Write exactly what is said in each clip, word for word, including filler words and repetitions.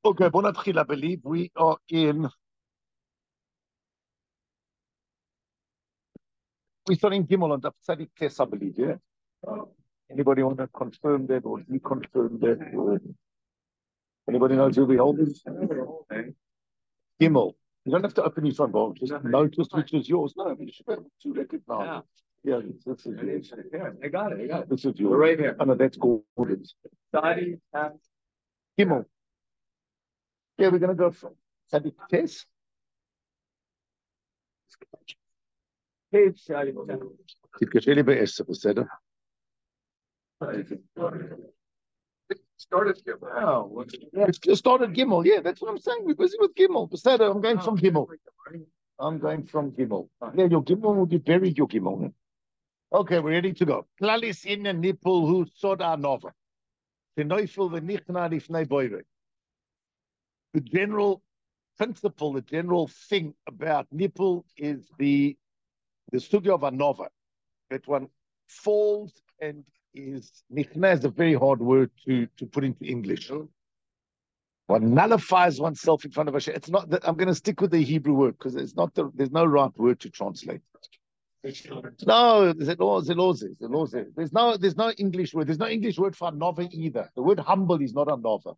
Okay, בוא נתחיל. I believe we are in... We're starting Gimel on Daf Tzadik Tes, I believe, yeah? Anybody want to confirm that or reconfirm that? Or... Anybody knows who we hold this? Gimel. You don't have to open your phone, Bob. Just notice which is yours. No, you should be able to recognize. Yeah, yeah, this is yours. I got it. I got it. This is yours. We're right here. Oh, no, that's Gordon's. Study, uh, Gimel. Yeah, we're going to go from Tzadik Tes. page, uh, תתקשה לי בעשר, בסדר? started Gimel. Oh, It started Gimel, yeah, that's what I'm saying. We're busy with Gimel. Beseder, I'm going from Gimel. I'm going from Gimel. Yeah, your Gimel will be buried, your Gimel. Okay, we're ready to go. Klalis in a nipple who soda nova. The neufel the nichna lifnei boire. The general principle, the general thing about nipple is the the studio of a nova. That one falls and is nichna is a very hard word to, to put into English. One nullifies oneself in front of Hashem. It's not that I'm going to stick with the Hebrew word because it's not the, there's no right word to translate. No, there's no there's no English word. There's no English word for nova either. The word humble is not a nova.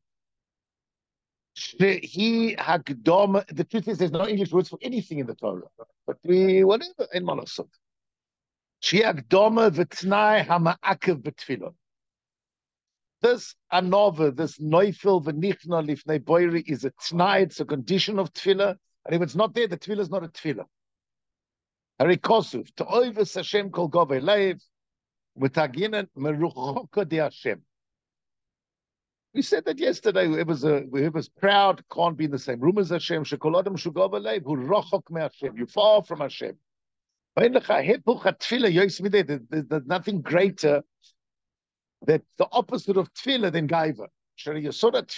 He hakdom. The truth is, there's no English words for anything in the Torah. But we whatever in Malasot. She hakdoma v'tnai hama'akev b'tfilah. This anova, this noifel v'nichna lifnei boiri is a tnai. It's a condition of tefillah, and if it's not there, the tefillah is not a tefillah. Harikosuv to oivus Hashem kol govei leiv v'taginan meruchoka de Hashem. We said that yesterday. Whoever's, a, whoever's proud can't be in the same room as Hashem. Shekol adam shu govei leiv hu rochok me Hashem. You're far from Hashem. There's, there's nothing greater that the opposite of tefillah than gaiva. The yesod of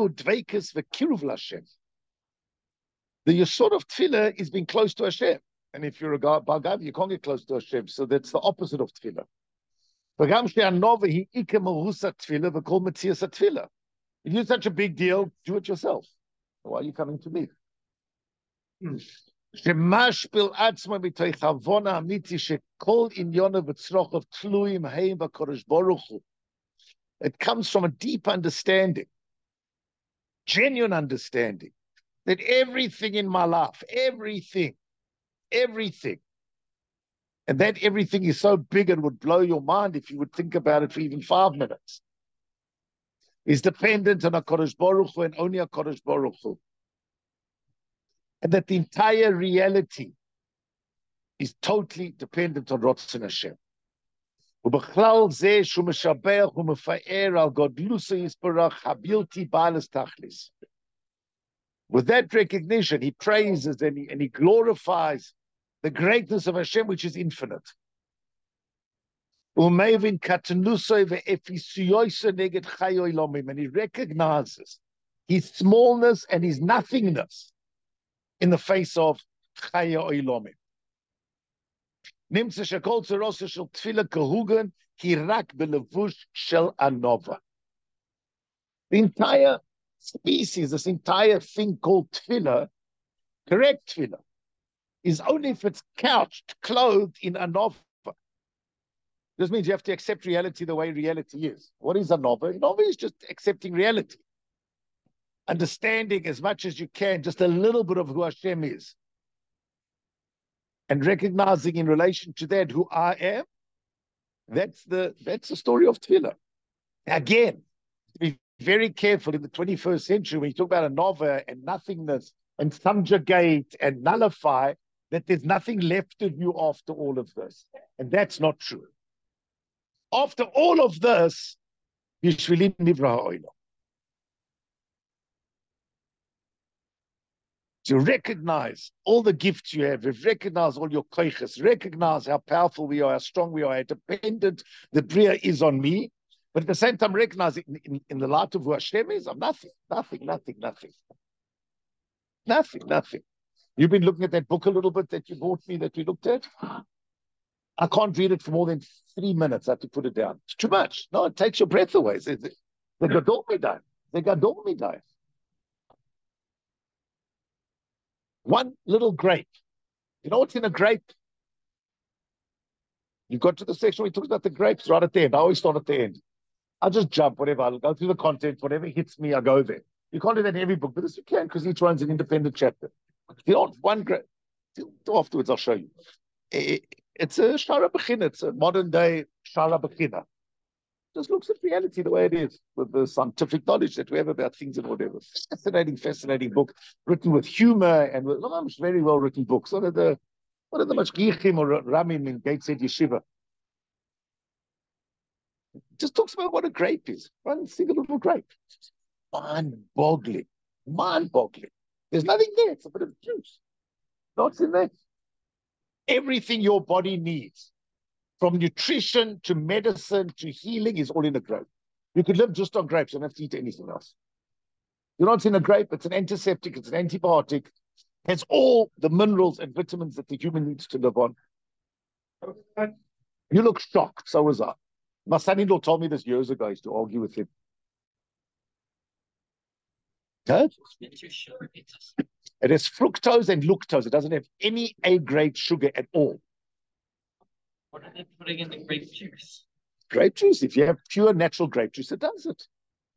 tefillah is being close to Hashem. And if you're a Baal Gaiva, you can't get close to Hashem. So that's the opposite of tefillah. If you're such a big deal, do it yourself. Why are you coming to me? Hmm. It comes from a deep understanding, genuine understanding, that everything in my life, everything, everything, and that everything is so big it would blow your mind if you would think about it for even five minutes, is dependent on HaKadosh Baruch Hu and only HaKadosh Baruch Hu. And that the entire reality is totally dependent on Ratzon Hashem. With that recognition, he praises and he, and he glorifies the greatness of Hashem, which is infinite. And he recognizes his smallness and his nothingness in the face of Chaya Oilomim. Nimtze shekol tzarosah shel tefillah kahugan ki rak belevush shel anova. The entire species, this entire thing called tefillah, correct tefillah, is only if it's couched, clothed in anova. This means you have to accept reality the way reality is. What is anova? Anova is just accepting reality. Understanding as much as you can, just a little bit of who Hashem is. And recognizing in relation to that who I am, that's the that's the story of tefillah. Again, be very careful in the twenty-first century when you talk about a nova and nothingness and subjugate and nullify, that there's nothing left of you after all of this. And that's not true. After all of this, Yishvilim Nivra Ha'olam. To recognize all the gifts you have, recognize all your koiches, recognize how powerful we are, how strong we are, how dependent the Bria is on me, but at the same time recognize it in, in, in the light of who Hashem is, I'm nothing, nothing, nothing, nothing. Nothing, nothing. You've been looking at that book a little bit that you bought me, that we looked at? I can't read it for more than three minutes. I have to put it down. It's too much. No, it takes your breath away. The Gadol Midai. The Gadol Midai. One little grape. You know what's in a grape? You got to the section where he talks about the grapes right at the end. I always start at the end. I just jump, whatever. I'll go through the content. Whatever hits me, I go there. You can't do that in every book, but this you can because each one's an independent chapter. You know, one grape. Afterwards, I'll show you. It's a Shara Bechina. It's a modern day Shara Bechina. Just looks at reality the way it is with the scientific knowledge that we have about things and whatever. Fascinating, fascinating book written with humor and with no, very well written books. One of the one of the mashgichim or Ramim in Gateshead Yeshiva just talks about what a grape is. One single little grape. Mind-boggling. Mind-boggling. There's nothing there. It's a bit of juice. What's in there? Everything your body needs, from nutrition to medicine to healing, is all in a grape. You could live just on grapes. You don't have to eat anything else. You know what's in a grape? It's an antiseptic. It's an antibiotic. It has all the minerals and vitamins that the human needs to live on. You look shocked. So was I. My son-in-law told me this years ago. I used to argue with him. Huh? It has fructose and lactose. It doesn't have any A-grade sugar at all. What are they putting in the grape juice? Grape juice. If you have pure natural grape juice, it does it.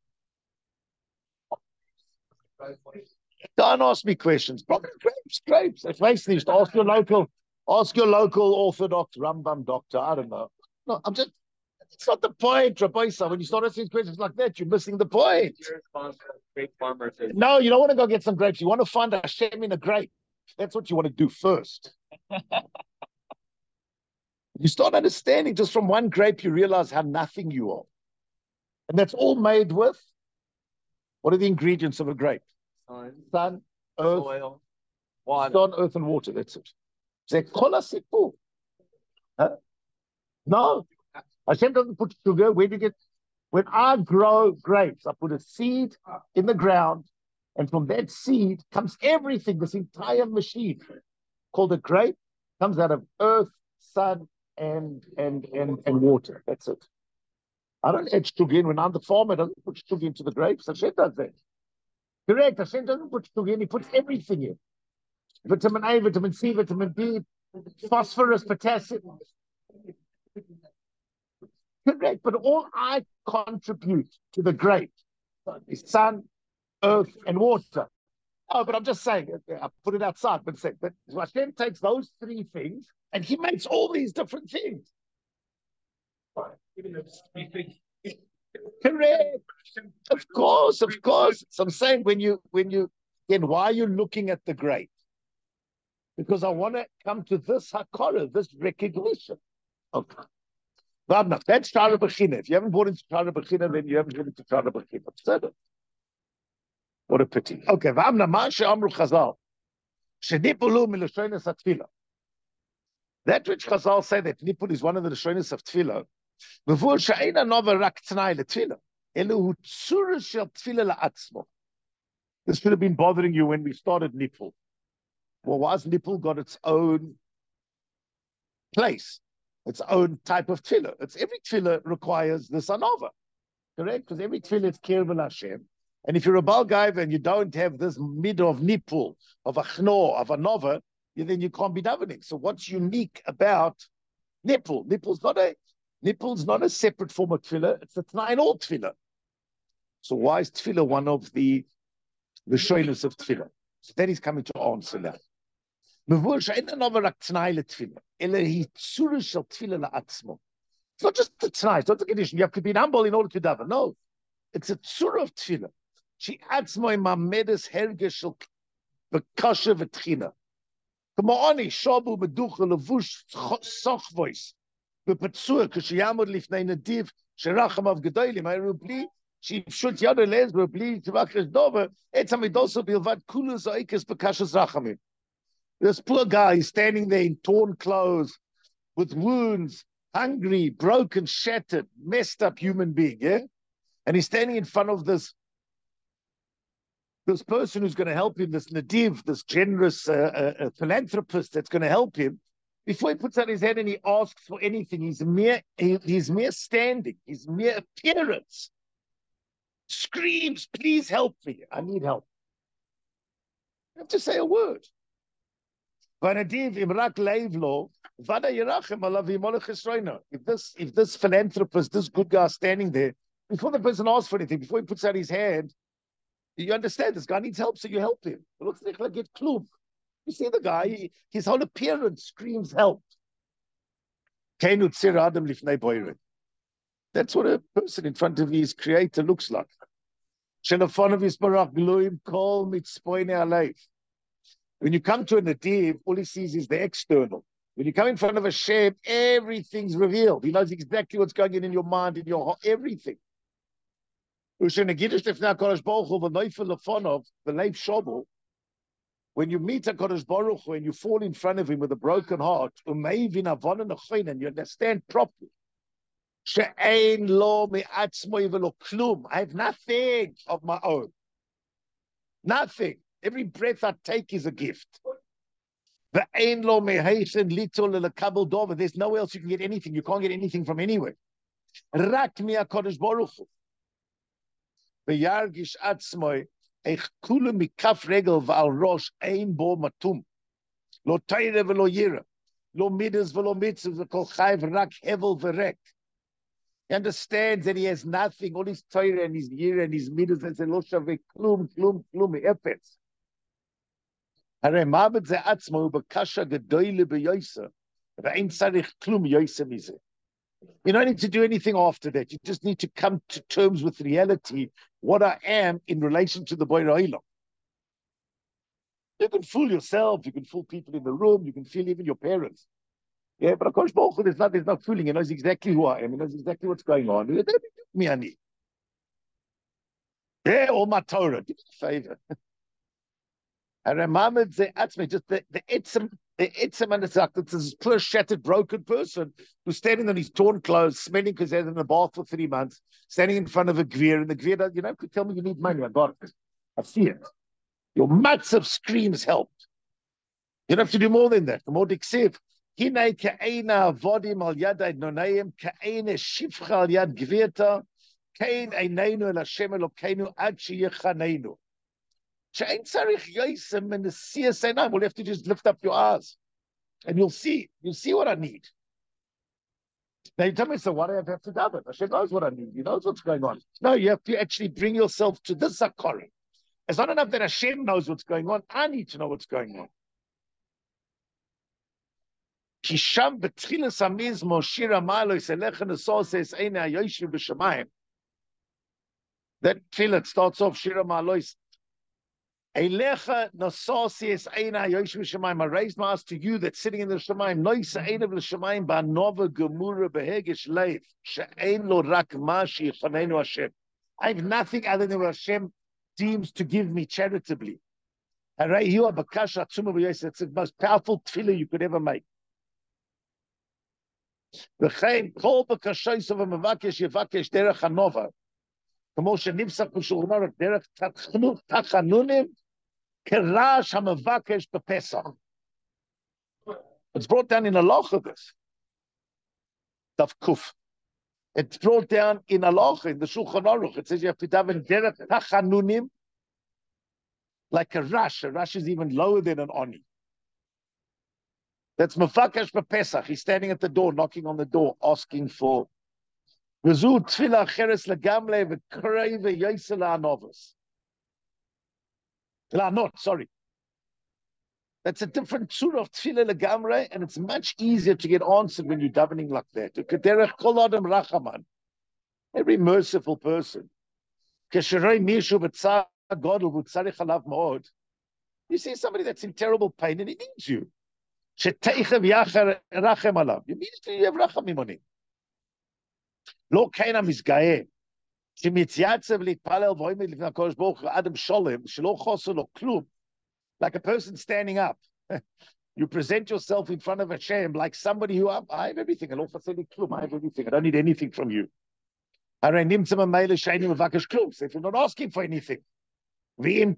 Don't ask me questions. Probably grapes, grapes. It's basically just ask your local, ask your local Orthodox Rambam doctor. I don't know. No, I'm just. It's not the point, Rabbi. When you start asking questions like that, you're missing the point. You're responsible. Grape farmers. No, you don't want to go get some grapes. You want to find Hashem in a grape. That's what you want to do first. You start understanding just from one grape, you realize how nothing you are. And that's all made with, what are the ingredients of a grape? Sun, Sun, earth, soil, water. sun, earth, and water. That's it. Huh? No. Hashem doesn't put sugar. Where do you get? When I grow grapes, I put a seed in the ground, and from that seed comes everything. This entire machine called a grape comes out of earth, sun, and and and and water. That's it. I don't add sugar in. When I'm the farmer, I don't put sugar into the grapes. Hashem does that. Correct. Hashem doesn't put sugar in. He puts everything in. Vitamin A, vitamin C, vitamin B, phosphorus, potassium. Correct, but all I contribute to the grape is sun, earth, and water. Oh, but I'm just saying, I put it outside, but say, but Hashem takes those three things and he makes all these different things. Correct. Of course, of course. So I'm saying when you, when you, again, why are you looking at the grape? Because I want to come to this hakara, this recognition. Okay. That's Shara Bechina. If you haven't bought into Shara Bechina, then you haven't bought into Shara Bechina. What a pity. Okay. V'amna ma'ashe amru Chazal. Shenipulu miloshonis hatfila. That which Chazal say that nipul is one of the lashonis of tefillah. Before she'ena nova rak t'nai letfila. Elu hu tzura shel tefila la'atzmo. This should have been bothering you when we started nipul. Well, why's nipul got its own place? Its own type of tefillah. It's every tefillah requires this anova, correct? Because every tefillah is kirvan Hashem. And if you're a Baal Gaiva and you don't have this mid of nipul, of a chnor, of a nova, then you can't be davening. So what's unique about nipul? Nipul's not a nipul's not a separate form of tefillah. It's a t'nai in all tefillah. So why is tefillah one of the the shoyness of tefillah? So that is coming to answer now. It's not just the t'nai, it's not the condition. You have to be humble in order to daven. No, it's a tzura of tefillah. She atzmo imamedes hergeshel bekasha v'tchina. K'mo'ani shabu meducha levush sochvois bepetzua k'sheyamod lifnei nadiv sheracham av gedolim ayru bli shivshut yad elezber bli tvakesh dover etzam idoso bilvad kulus oikes bekashas rachamim. This poor guy is standing there in torn clothes, with wounds, hungry, broken, shattered, messed up human being, yeah? And he's standing in front of this, this person who's going to help him, this nadiv, this generous uh, uh, philanthropist that's going to help him. Before he puts out his hand and he asks for anything, he's mere, he, he's mere standing, his mere appearance screams, please help me, I need help. You have to say a word. If this, if this philanthropist, this good guy standing there, before the person asks for anything, before he puts out his hand, you understand this guy needs help, so you help him. It looks like get klub. You see the guy, he, his whole appearance screams help. That's what a person in front of his creator looks like. When you come to a native, all he sees is the external. When you come in front of a Shem, everything's revealed. He knows exactly what's going on in your mind, in your heart, everything. When you meet a Kodesh Baruch Hu and you fall in front of him with a broken heart, and you understand properly, I have nothing of my own. Nothing. Every breath I take is a gift. There's nowhere else you can get anything. You can't get anything from anywhere. Rak mi HaKadosh Baruch Hu. V'yargish atzmoi eich kulu mikaf regel v'al rosh ein bo matum. Lo teire v'lo yira. Lo midas v'lo mitzvah v'kol chayv rak hevel v'rek. He understands that he has nothing. All his teire and his yira and his midas and lo shaveh klum, klum, klum, efetz. Hare mabed ze atzmo b'kasha gedoyle b'yoysa. V'ein tzarich klum yoysa mizeh. You don't need to do anything after that. You just need to come to terms with reality, what I am in relation to the Borei Olam. You can fool yourself, you can fool people in the room, you can fool even your parents. Yeah, but of course, there's not, there's no fooling. He knows exactly who I am. He knows exactly what's going on. Yeah, all my Torah. Do me a favor. I remember the Atzmi, just the the itzim, the itzim and the zak. It's this poor, shattered, broken person who's standing on his torn clothes, smelling because he's in the bath for three months, standing in front of a gvir, and the gvir, you know, could tell me you need money. I got it. I see it. Your matzav screams help. You don't have to do more than that. The more diksiv. Hinei ka'ena avodim al yadai nonaim ka'ena shifcha al yad gvirta kain eineinu el Hashem Elokeinu ad sheyechaneinu. We'll have to just lift up your eyes and you'll see, you'll see what I need. Now you tell me, so why do I have to daven? Hashem knows what I need. He knows what's going on. No, you have to actually bring yourself to this zakari. It's not enough that Hashem knows what's going on. I need to know what's going on. That tefillah starts off Shira Ma'alois. Elecha nasosies eina yoshim shemaim. I raise my eyes to you that's sitting in the shemaim. Noisa einav l'shemaim ba'nova gemura behegish leif she'ein lo rak mashi chanenu Hashem. I have nothing other than what Hashem deems to give me charitably. Haray hu abakasha atzuma b'yosef. It's the most powerful tefillah you could ever make. V'chein kol b'kashois of a mevakesh yevakesh derech hanova. Kamo shenimsach b'shulchan aruch derech tachanunim. It's brought down in a halacha this. Daf Kuf. It's brought down in a halacha in the Shulchan Aruch. It says you have to daven derech tachanunim like a rash. A rash is even lower than an oni. That's mevakesh b'Pesach. He's standing at the door, knocking on the door, asking for v'zu tefillah cheres legamle v'krei v'yosel ha'anovos. La, not, sorry. That's a different surah of tefillah legamre, and it's much easier to get answered when you're davening like that. Kederech kol adam rachaman. Every merciful person. Kesherei mishu b'tzar gadol v'tzarich alav ma'od. You see somebody that's in terrible pain and he needs you. Sheteichev yachar rachem alav. Immediately you have rachamim on him. Lo kaina mizgaeh. Like a person standing up. You present yourself in front of Hashem like somebody who I, I have everything. I have everything. I don't need anything from you. So if you're not asking for anything, why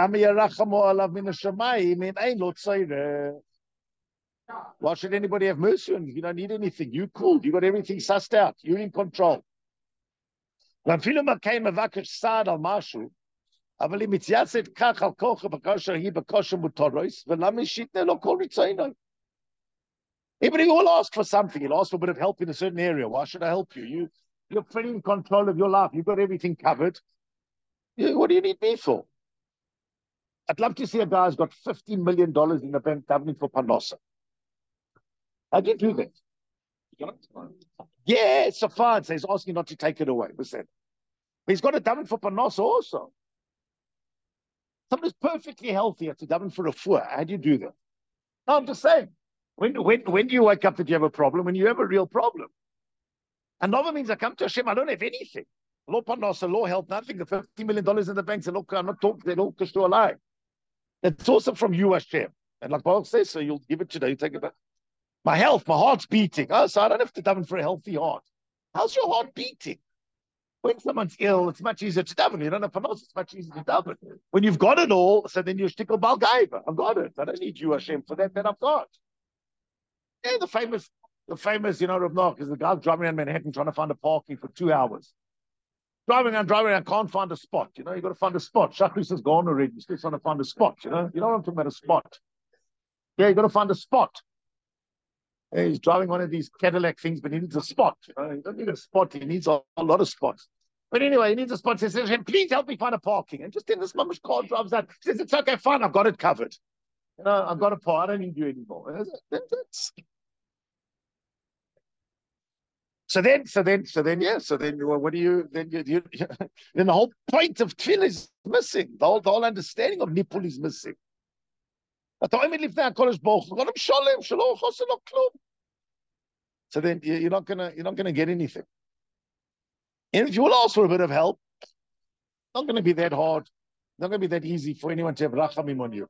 should anybody have mercy on you? You don't need anything. You cool. You got everything sussed out. You're in control. אבל אם מתייסד כך על כוח בכושר היא בכושר מותרוס, ולמה שיתנה לו כל רצונו? Even if you will ask for something, you'll ask for a bit of help in a certain area. Why should I help you? You, you're pretty in control of your life. You've got everything covered. You, what do you need me for? I'd love to see a guy who's got fifteen million dollars in the bank davening for Panosa. How do you do that? Yeah, it's a fine. So he's asking not to take it away. Listen. But he's got a daven for Panosa also. Someone who's perfectly healthy has to daven for a fuah. How do you do that? No, I'm just saying. When, when, when do you wake up that you have a problem? When you have a real problem. Another means I come to Hashem, I don't have anything. Law Panosa, law health, nothing. The fifty million dollars in the bank, say, look, I'm not talking, they don't push to a lie. It's also from you, Hashem. And like Baruch says, so you'll give it today, you take it back. My health, my heart's beating. Oh, so I don't have to daven for a healthy heart. How's your heart beating? When someone's ill, it's much easier to daven. You don't have Panosa, it's much easier to daven. When you've got it all, so then you're shtickle bal gaiva. I've got it. I don't need you, Hashem, for that, that I've got. Yeah, the famous, the famous, you know, Rav Noach is the guy driving around Manhattan trying to find a parking for two hours. Driving around, driving around, can't find a spot. You know, you got to find a spot. Shachris has gone already. You're still trying to find a spot. You know, you know what I'm talking about, a spot. Yeah, you got to find a spot. Yeah, he's driving one of these Cadillac things, but he needs a spot. You know, he doesn't need a spot. He needs a, a lot of spots. But anyway, he needs a spot. He says, please help me find a parking. And just then this mama's car drives out. He says, it's okay, fine. I've got it covered. You know, I've got a part. I don't need you anymore. That's... So then, so then, so then, yeah. So then, what do you? Then you, you then the whole point of tefillah is missing. The whole, the whole understanding of nipul is missing. So then you're not gonna, you're not gonna get anything. And if you will ask for a bit of help, it's not gonna be that hard. It's not gonna be that easy for anyone to have rachamim on you.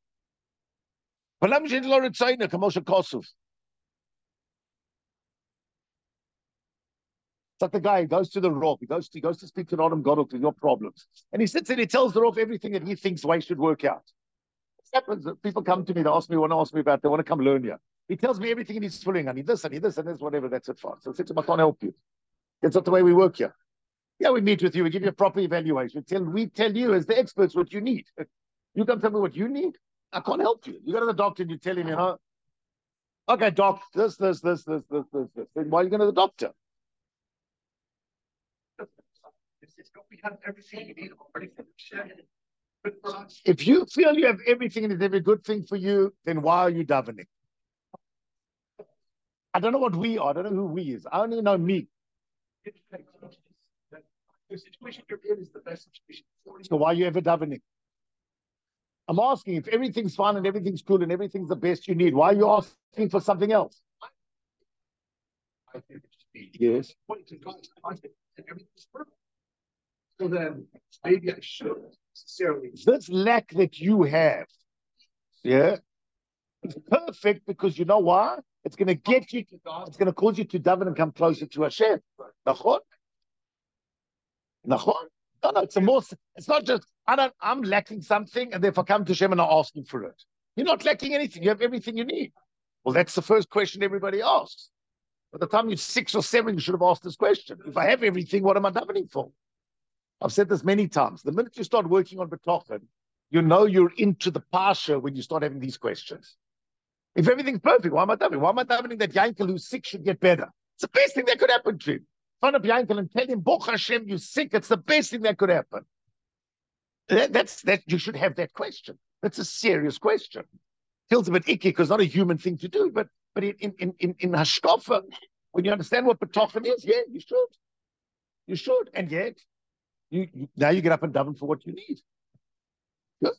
It's like the guy who goes to the Rav, he goes to, he goes to speak to Adam Godel with your problems. And he sits and he tells the Rav everything that he thinks the way should work out. What happens? People come to me, they ask me, want to ask me about, they want to come learn here. He tells me everything and he's filling. I need this, I need this, and this, whatever, that's it for. So I said to him, I can't help you. That's not the way we work here. Yeah, we meet with you, we give you a proper evaluation. We tell, we tell you as the experts what you need. You come tell me what you need. I can't help you. You go to the doctor and you tell him, you know, okay, doc, this, this, this, this, this, this, this. Then why are you going to the doctor? We have everything you need already for the share. If you feel you have everything and it's every good thing for you, then why are you davening? I don't know what we are. I don't know who we is. I only know me. The situation you're in is the best situation for you. So why are you ever davening? I'm asking, if everything's fine and everything's cool and everything's the best you need, why are you asking for something else? I think it should be. Yes. Point to God. I think everything's perfect. So then maybe I should necessarily. This lack that you have, yeah, it's perfect because you know why? It's going to get you, it's going to cause you to daven and come closer to Hashem. Nachon? Nachon? No, no, it's a more, it's not just, I don't, I'm lacking something and therefore come to Hashem and I'm asking for it. You're not lacking anything. You have everything you need. Well, that's the first question everybody asks. By the time you're six or seven, you should have asked this question. If I have everything, what am I davening for? I've said this many times. The minute you start working on B'tochen, you know you're into the Pasha when you start having these questions. If everything's perfect, why am I davening? Why am I davening that Yankel who's sick should get better? It's the best thing that could happen to him. Phone up Yankel and tell him, Baruch Hashem, you're sick. It's the best thing that could happen. That, that's that. You should have that question. That's a serious question. Feels a bit icky because it's not a human thing to do, but but in in in in Hashkafa, when you understand what B'tochen is, yeah, you should. You should. And yet, You, you, now you get up and daven for what you need. Good.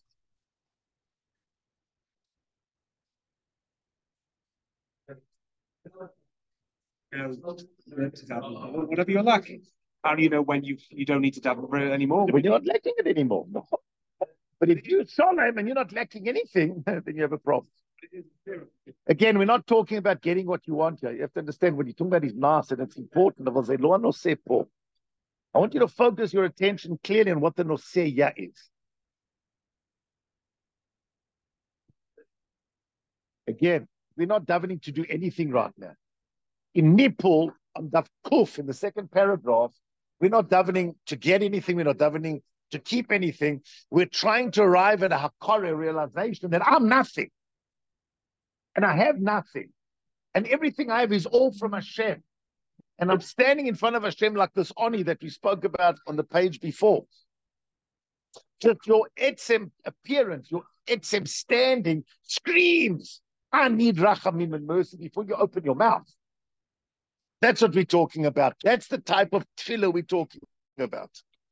Whatever you're lacking, how do you know when you you don't need to daven for it anymore? When you're not lacking it anymore. No. But if you shalom and you're not lacking anything, then you have a problem. Again, we're not talking about getting what you want here. You have to understand what you're talking about is nice and it's important. I want you to focus your attention clearly on what the Noseya is. Again, we're not davening to do anything right now. In Nipul, on Daf Kuf, in the second paragraph, we're not davening to get anything. We're not davening to keep anything. We're trying to arrive at a hakara realization that I'm nothing. And I have nothing. And everything I have is all from Hashem. And I'm standing in front of Hashem like this Oni that we spoke about on the page before. Just your etzem appearance, your etzem standing screams, I need rachamim and mercy before you open your mouth. That's what we're talking about. That's the type of tefillah we're talking about.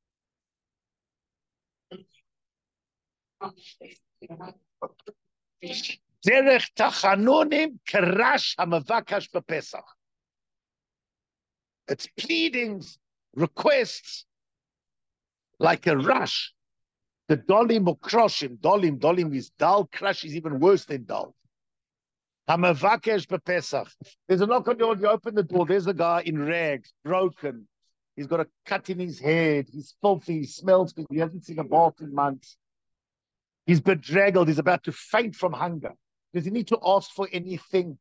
Derech tachanunim karash hamavakash b'Pesach. It's pleadings, requests, like a rush. The dolim or kroshim, dolim, dolim is dal, crush is even worse than dal. Hamavakesh b'Pesach. There's a knock on your door, you open the door, there's a guy in rags, broken. He's got a cut in his head, he's filthy, he smells, he hasn't seen a bath in months. He's bedraggled, he's about to faint from hunger. Does he need to ask for anything?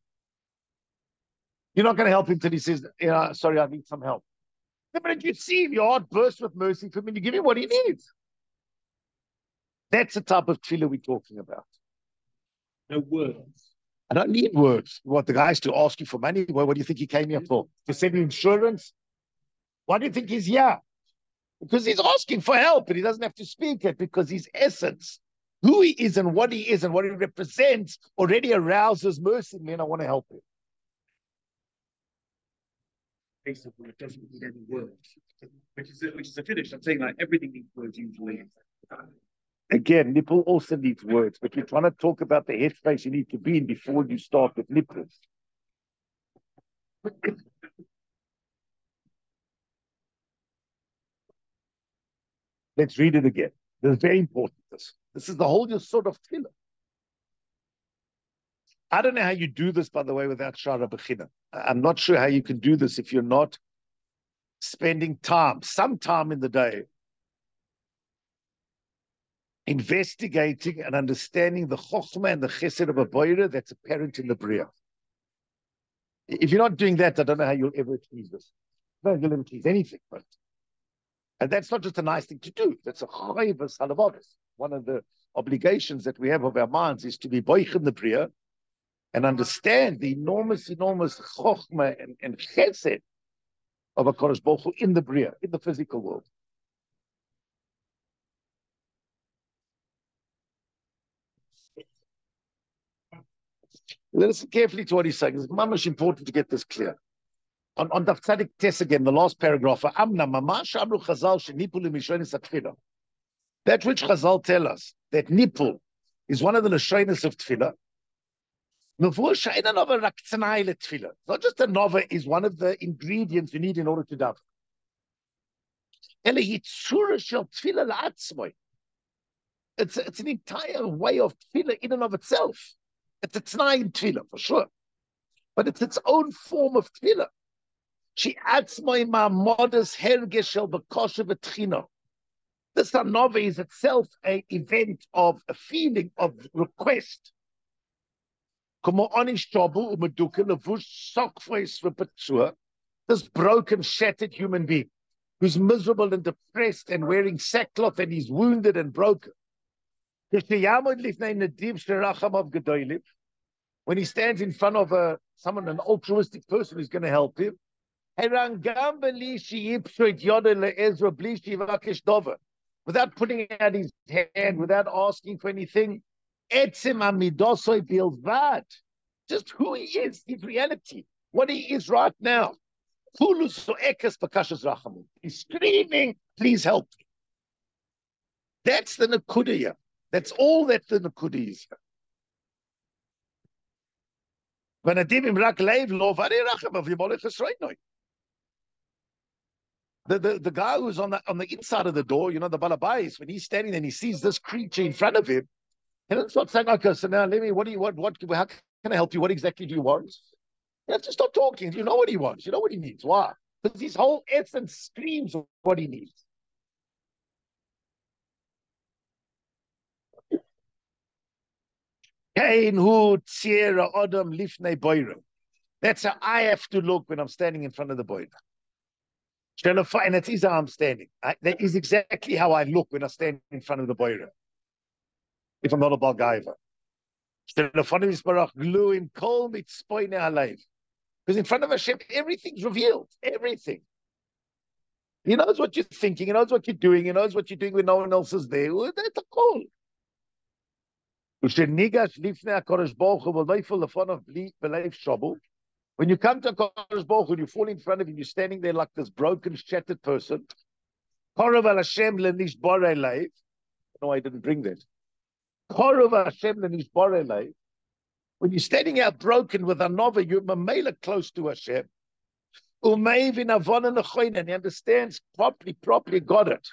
You're not going to help him till he says, yeah, sorry, I need some help. The minute you see him, your heart bursts with mercy for him and you give him what he needs. That's the type of tefillah we're talking about. No words. I don't need words. What, the guy's to ask you for money? Well, what do you think he came here for? To send you insurance? Why do you think he's here? Because he's asking for help and he doesn't have to speak it because his essence, who he is and what he is and what he represents already arouses mercy in me and I want to help him. Basically, it doesn't need any words. Which is, a, which is a finish. I'm saying like everything needs words usually. Again, nipple also needs words, but you're trying to talk about the headspace you need to be in before you start with nipples. Let's read it again. This is very important. This, this is the whole sort of tefillah. I don't know how you do this, by the way, without Shara Bechina. I'm not sure how you can do this if you're not spending time, some time in the day, investigating and understanding the chokhmah and the chesed of a boira that's apparent in the bria. If you're not doing that, I don't know how you'll ever achieve this. No, you'll never achieve anything. But, and that's not just a nice thing to do. That's a chayvus halavavis. One of the obligations that we have of our minds is to be boich in the bria and understand the enormous, enormous chokhmah and, and chesed of a Kodesh Baruch Hu in the bria, in the physical world. Listen carefully to what he's saying. It's mamash important to get this clear. On, on Daf Tzadik Tes again, the last paragraph, Amna mamash amru Chazal shenipul mishonis atfila. That which Chazal tell us, that nipul is one of the lashonis of tefillah. Mavur she'ena nova rak tzanai letefillah. Not just a nova is one of the ingredients you need in order to daven. Ele yitzura shel tefillah la'atzmoi. It's it's an entire way of tefillah in and of itself. It's a t'nai in tefillah, for sure. But it's its own form of tefillah. She adds my ma'amodas hergesh shel b'kosher v'tchino. This anova is itself an event of a feeling of request. This broken, shattered human being who's miserable and depressed and wearing sackcloth and he's wounded and broken. When he stands in front of a, someone, an altruistic person who's going to help him, without putting out his hand, without asking for anything, just who he is, his reality, what he is right now. He's screaming, please help me. That's the Nakuda. That's all that the Nakuda is. The, the, the guy who's on the on the inside of the door, you know, the balabais, when he's standing there and he sees this creature in front of him, he doesn't start saying, okay, so now let me, what do you want? What, how can I help you? What exactly do you want? You have to stop talking. You know what he wants. You know what he needs. Why? Because his whole essence screams what he needs. That's how I have to look when I'm standing in front of the boy. And it is how I'm standing. I, that is exactly how I look when I stand in front of the Boira. If I'm not a Balgaiva. Because in front of Hashem, everything's revealed. Everything. He knows what you're thinking. He knows what you're doing. He knows what you're doing when no one else is there. That's a call. When you come to Kodesh Baruch Hu, you fall in front of him, you're standing there like this broken, shattered person. No, I didn't bring that. When you're standing out broken with another, you're mamela close to Hashem. And he understands properly, properly got it.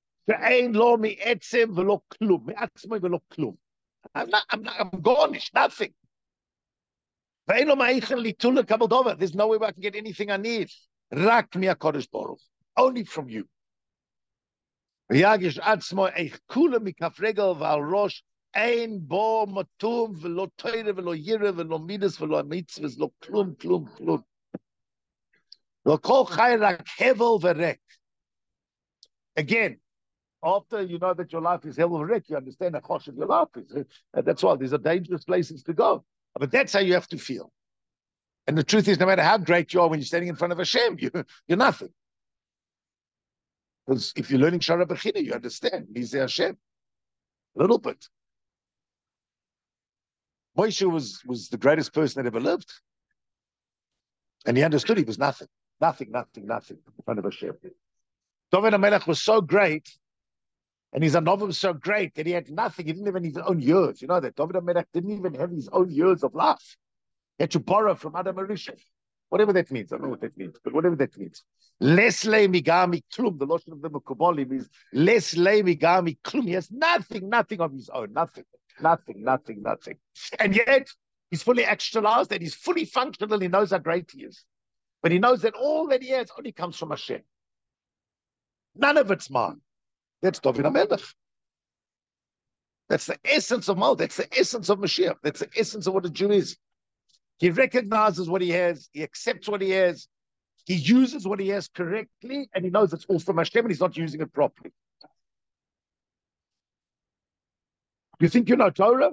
I'm not, I'm not, I'm garnished, nothing. There's no way I can get anything I need. Only from you. Ein bo matum velo teire velo yire velo midas velo mitzvahs lo klum klum klum. Lo kol chayrak hevel verek. Again, after you know that your life is hevel verek, you understand the chosh of your life is. And that's why these are dangerous places to go. But that's how you have to feel. And the truth is, no matter how great you are when you're standing in front of Hashem, you, you're nothing. Because if you're learning Shara Bechina, you understand. He's the Hashem. A little bit. Moshe was, was the greatest person that ever lived. And he understood he was nothing. Nothing, nothing, nothing in front of Hashem. David HaMelech was so great, and his Anova was so great that he had nothing. He didn't even have his own years. You know that David HaMelech didn't even have his own years of life. He had to borrow from Adam HaRishon. Whatever that means. I don't know what that means, but whatever that means. Les le migami klum. The lotion of the Mekubali means les le migami klum. He has nothing, nothing of his own. Nothing. Nothing, nothing, nothing. And yet, he's fully actualized and he's fully functional. He knows how great he is. But he knows that all that he has only comes from Hashem. None of it's mine. That's David HaMelech. That's the essence of Mal. That's the essence of Mashiach. That's the essence of what a Jew is. He recognizes what he has. He accepts what he has. He uses what he has correctly, and he knows it's all from Hashem, and he's not using it properly. You think you know Torah?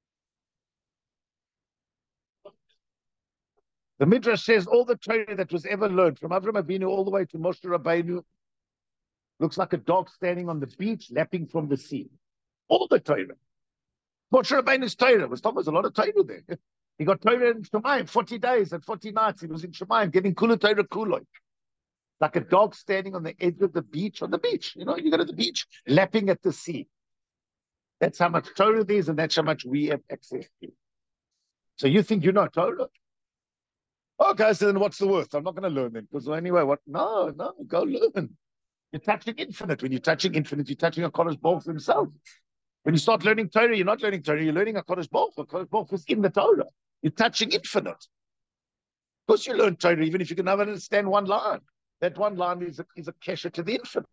The Midrash says all the Torah that was ever learned, from Avraham Avinu all the way to Moshe Rabbeinu, looks like a dog standing on the beach, lapping from the sea. All the Torah. Moshe Rabbeinu's Torah was Thomas, a lot of Torah there. He got Torah in Shemayim, forty days and forty nights. He was in Shemayim, getting Kula Torah Kuloi. Like a dog standing on the edge of the beach, on the beach. You know, you go to the beach, lapping at the sea. That's how much Torah there is, and that's how much we have access to. So you think you know Torah? Okay, so then what's the worth? I'm not going to learn then. Because anyway, what? No, no, go learn. You're touching infinite. When you're touching infinite, you're touching a Kodesh Baruch himself. When you start learning Torah, you're not learning Torah, you're learning a Kodesh Baruch. A Kodesh Baruch is in the Torah. You're touching infinite. Of course you learn Torah, even if you can never understand one line. That one line is a, is a kesher to the infinite.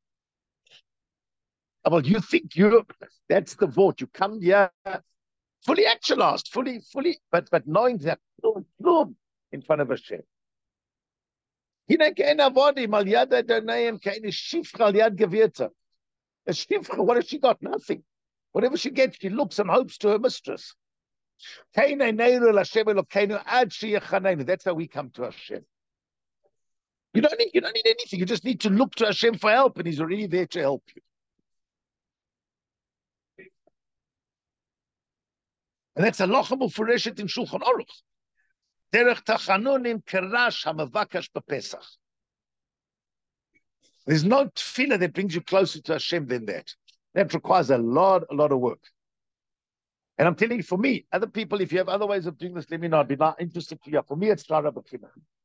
Well, you think you that's the vote. You come here fully actualized, fully, fully, but but knowing that in front of Hashem. What has she got? Nothing. Whatever she gets, she looks and hopes to her mistress. That's how we come to Hashem. You don't need, you don't need anything. You just need to look to Hashem for help, and He's already there to help you. And that's a lochem ufureshet in Shulchan Aruch. Derech tachanunim kerash hamavakash b'Pesach. There's no tefillah that brings you closer to Hashem than that. That requires a lot, a lot of work. And I'm telling you, for me, other people, if you have other ways of doing this, let me know. I'd be not interested to you. For me, it's Shara Bechina.